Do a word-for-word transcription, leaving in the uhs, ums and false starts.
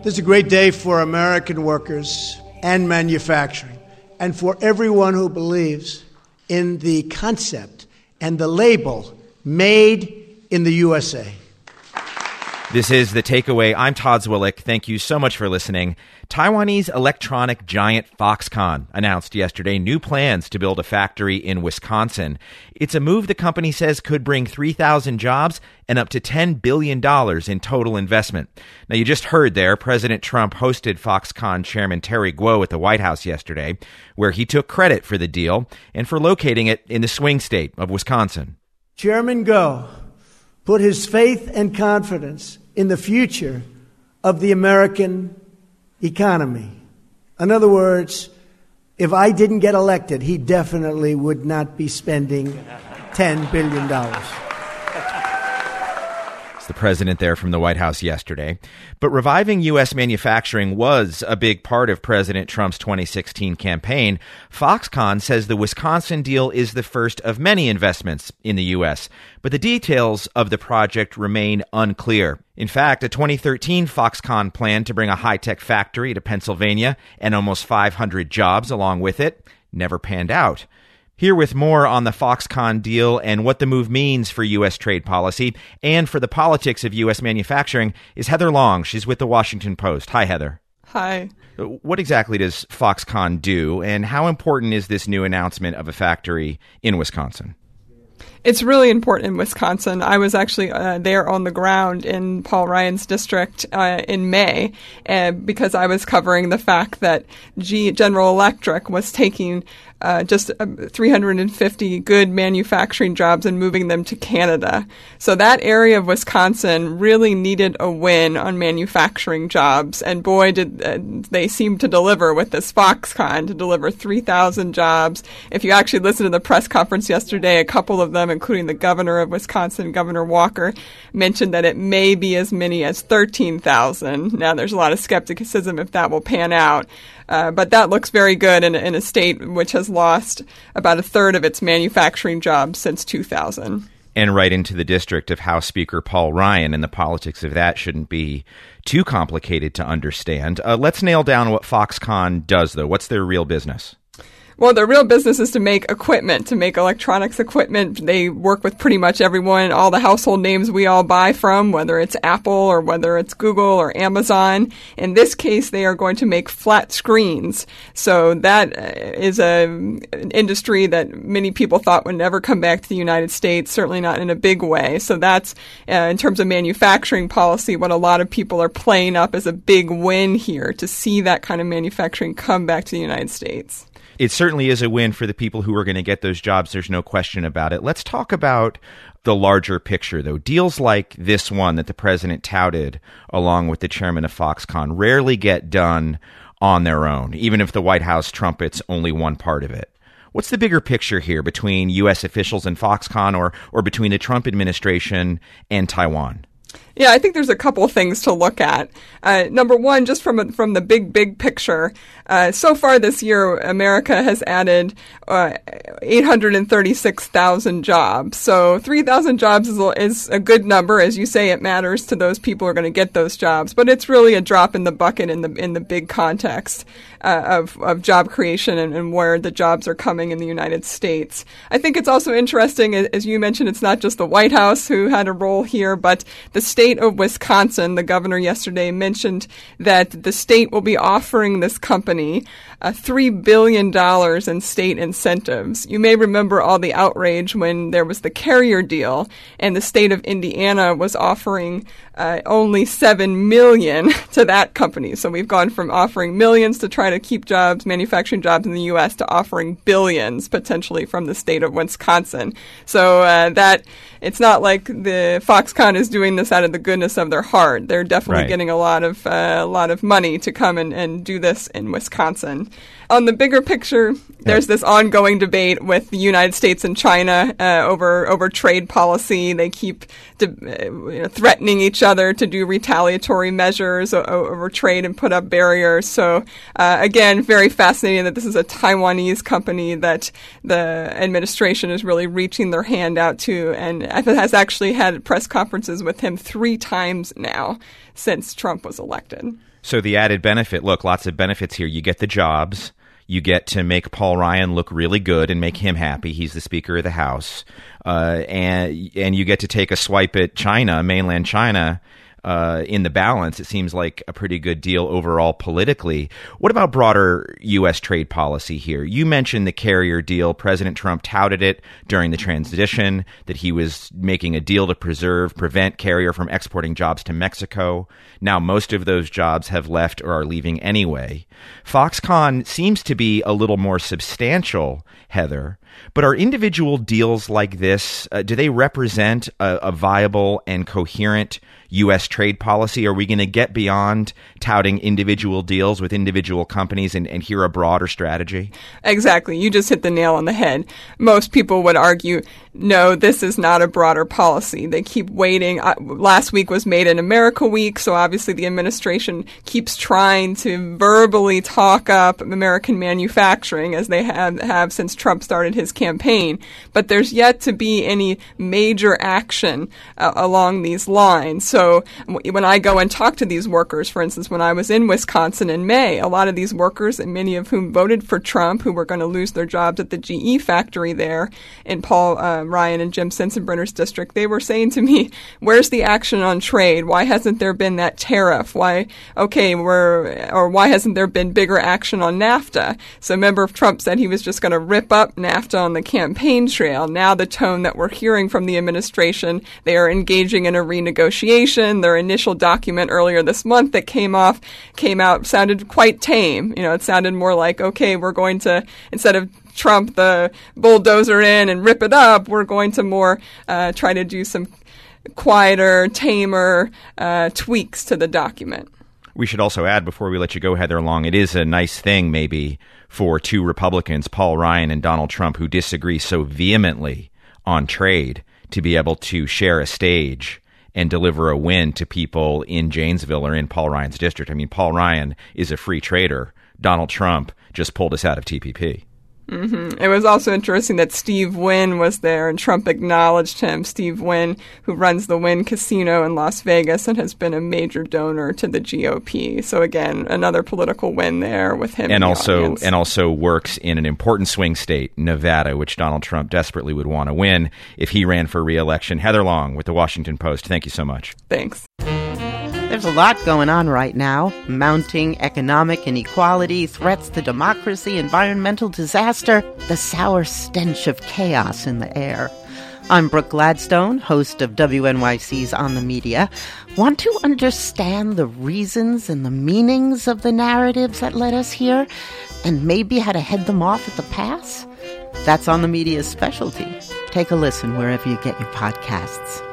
This is a great day for American workers and manufacturing, and for everyone who believes in the concept and the label made in the U S A. This is The Takeaway. I'm Todd Zwillich. Thank you so much for listening. Taiwanese electronic giant Foxconn announced yesterday new plans to build a factory in Wisconsin. It's a move the company says could bring three thousand jobs and up to ten billion dollars in total investment. Now, you just heard there, President Trump hosted Foxconn Chairman Terry Guo at the White House yesterday, where he took credit for the deal and for locating it in the swing state of Wisconsin. Chairman Guo put his faith and confidence in the future of the American economy. In other words, if I didn't get elected, he definitely would not be spending ten billion dollars. It's the president there from the White House yesterday. But reviving U S manufacturing was a big part of President Trump's twenty sixteen campaign. Foxconn says the Wisconsin deal is the first of many investments in the U S, but the details of the project remain unclear. In fact, a twenty thirteen Foxconn plan to bring a high-tech factory to Pennsylvania and almost five hundred jobs along with it never panned out. Here with more on the Foxconn deal and what the move means for U S trade policy and for the politics of U S manufacturing is Heather Long. She's with the Washington Post. Hi, Heather. Hi. What exactly does Foxconn do, and how important is this new announcement of a factory in Wisconsin? It's really important in Wisconsin. I was actually uh, there on the ground in Paul Ryan's district uh, in May uh, because I was covering the fact that G- General Electric was taking uh, just uh, three hundred fifty good manufacturing jobs and moving them to Canada. So that area of Wisconsin really needed a win on manufacturing jobs. And boy, did uh, they seem to deliver with this Foxconn, to deliver three thousand jobs. If you actually listen to the press conference yesterday, a couple of them, including the governor of Wisconsin, Governor Walker, mentioned that it may be as many as thirteen thousand. Now, there's a lot of skepticism if that will pan out. Uh, but that looks very good in, in a state which has lost about a third of its manufacturing jobs since two thousand. And right into the district of House Speaker Paul Ryan, and the politics of that shouldn't be too complicated to understand. Uh, let's nail down what Foxconn does, though. What's their real business? Well, their real business is to make equipment, to make electronics equipment. They work with pretty much everyone, all the household names we all buy from, whether it's Apple or whether it's Google or Amazon. In this case, they are going to make flat screens. So that is a, an industry that many people thought would never come back to the United States, certainly not in a big way. So that's, uh, in terms of manufacturing policy, what a lot of people are playing up as a big win here, to see that kind of manufacturing come back to the United States. It certainly is a win for the people who are going to get those jobs. There's no question about it. Let's talk about the larger picture, though. Deals like this one that the president touted along with the chairman of Foxconn rarely get done on their own, even if the White House trumpets only one part of it. What's the bigger picture here between U S officials and Foxconn, or or between the Trump administration and Taiwan? Yeah, I think there's a couple of things to look at. Uh, number one, just from a, from the big, big picture, uh, so far this year, America has added uh, eight hundred thirty-six thousand jobs. So three thousand jobs is a, is a good number. As you say, it matters to those people who are going to get those jobs. But it's really a drop in the bucket in the in the big context uh, of, of job creation and, and where the jobs are coming in the United States. I think it's also interesting, as you mentioned, it's not just the White House who had a role here, but the state of Wisconsin. The governor yesterday mentioned that the state will be offering this company uh, three billion dollars in state incentives. You may remember all the outrage when there was the Carrier deal and the state of Indiana was offering uh, only seven million dollars to that company. So we've gone from offering millions to try to keep jobs, manufacturing jobs in the U S, to offering billions potentially from the state of Wisconsin. So uh, that it's not like the Foxconn is doing this out of the goodness of their heart. They're definitely right. getting a lot of uh, a lot of money to come and, and do this in Wisconsin. On the bigger picture, there's this ongoing debate with the United States and China uh, over over trade policy. They keep de- uh, you know, threatening each other to do retaliatory measures o- over trade and put up barriers. So uh, again, very fascinating that this is a Taiwanese company that the administration is really reaching their hand out to, and has actually had press conferences with him three times now since Trump was elected. So the added benefit, look, lots of benefits here. You get the jobs. You get to make Paul Ryan look really good and make him happy. He's the Speaker of the House. Uh, and and you get to take a swipe at China, mainland China, uh, in the balance. It seems like a pretty good deal overall politically. What about broader U S trade policy here? You mentioned the carrier deal. President Trump touted it during the transition, that he was making a deal to preserve, prevent carrier from exporting jobs to Mexico. Now most of those jobs have left or are leaving anyway. Foxconn seems to be a little more substantial, Heather. But are individual deals like this, uh, do they represent a, a viable and coherent U S trade policy? Are we going to get beyond touting individual deals with individual companies and, and hear a broader strategy? Exactly. You just hit the nail on the head. Most people would argue, no, this is not a broader policy. They keep waiting. Uh, last week was Made in America week, so obviously the administration keeps trying to verbally talk up American manufacturing, as they have, have since Trump started his campaign. But there's yet to be any major action uh, along these lines. So w- when I go and talk to these workers, for instance, when I was in Wisconsin in May, a lot of these workers, and many of whom voted for Trump, who were going to lose their jobs at the G E factory there in Paul uh, Ryan and Jim Sensenbrenner's district, they were saying to me, where's the action on trade? Why hasn't there been that tariff? Why, okay, we're, or why hasn't there been bigger action on NAFTA? So a member of Trump said he was just going to rip up NAFTA on the campaign trail. Now the tone that we're hearing from the administration, they are engaging in a renegotiation. Their initial document earlier this month that came off, came out, sounded quite tame. You know, it sounded more like, okay, we're going to, instead of Trump the bulldozer in and rip it up, we're going to more uh, try to do some quieter, tamer uh, tweaks to the document. We should also add, before we let you go, Heather Long, it is a nice thing maybe for two Republicans, Paul Ryan and Donald Trump, who disagree so vehemently on trade, to be able to share a stage and deliver a win to people in Janesville or in Paul Ryan's district. I mean, Paul Ryan is a free trader. Donald Trump just pulled us out of T P P. Mm-hmm. It was also interesting that Steve Wynn was there, and Trump acknowledged him. Steve Wynn, who runs the Wynn Casino in Las Vegas and has been a major donor to the G O P. So again, another political win there with him. And in also, the audience. and also works in an important swing state, Nevada, which Donald Trump desperately would want to win if he ran for re-election. Heather Long with the Washington Post. Thank you so much. Thanks. There's a lot going on right now. Mounting economic inequality, threats to democracy, environmental disaster, the sour stench of chaos in the air. I'm Brooke Gladstone, host of W N Y C's On the Media. Want to understand the reasons and the meanings of the narratives that led us here, and maybe how to head them off at the pass? That's On the Media's specialty. Take a listen wherever you get your podcasts.